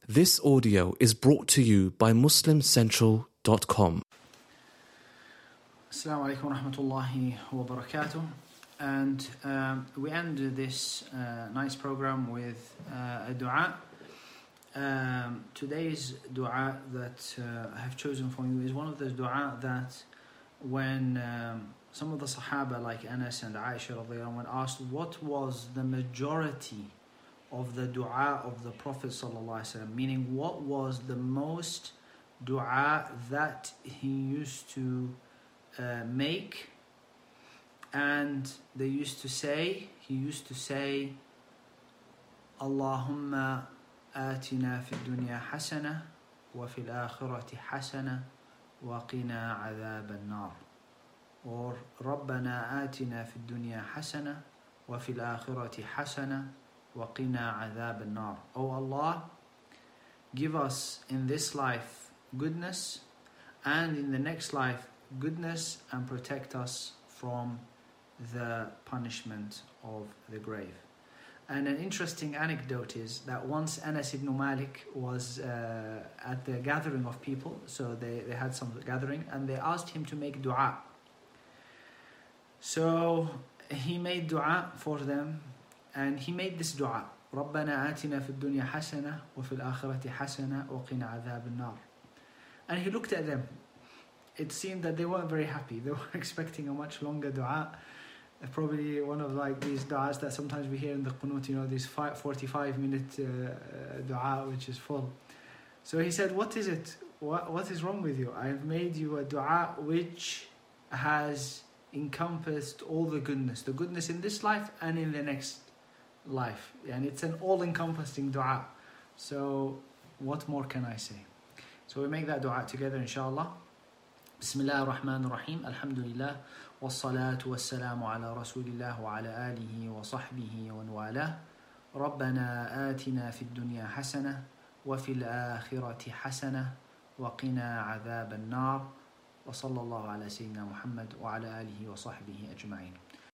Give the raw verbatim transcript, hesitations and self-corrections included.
This audio is brought to you by muslim central dot com. Assalamu alaikum wa rahmatullahi wa barakatuh. And um, we end this uh, nice program with uh, a dua. Um, today's dua that uh, I have chosen for you is one of those dua that when um, some of the Sahaba like Anas and Aisha when asked what was the majority of the dua of the Prophet ﷺ, meaning what was the most dua that he used to uh, make, and they used to say, he used to say, Allahumma atina fid dunya hasana wa fil akhirati hasana wa qina adhab an-nar, or Rabbana atina fid dunya hasana wa fil akhirati hasana وَقِنَا عَذَابَ النَّارِ. Oh Allah, give us in this life goodness, and in the next life goodness, and protect us from the punishment of the grave. And an interesting anecdote is that once Anas ibn Malik was uh, at the gathering of people, so they, they had some gathering, and they asked him to make dua. So he made dua for them, and he made this dua, رَبَّنَا آتِنَا فِي الدُّنْيَا حَسَنَةً وَفِي الْآخِرَةِ حَسَنَةً وَقِنَا عَذَابَ النَّارِ. And he looked at them. It seemed that they weren't very happy. They were expecting a much longer dua. Probably one of like these duas that sometimes we hear in the qunut, you know, this forty-five minute uh, dua which is full. So he said, what is it? What, what is wrong with you? I have made you a dua which has encompassed all the goodness. The goodness in this life and in the next life, and it's an all-encompassing dua. So what more can I say? So we make that dua together, inshallah. Bismillah ar-Rahman ar-Rahim. Alhamdulillah wassalatu wassalamu ala rasulillah wa ala alihi wa sahbihi wa wala. Rabbana atina fid dunya hasana wa fil akhirati hasana wa qina adhab an-nar wa sallallahu ala sayyidina Muhammad wa ala alihi wa sahbihi ajma'in.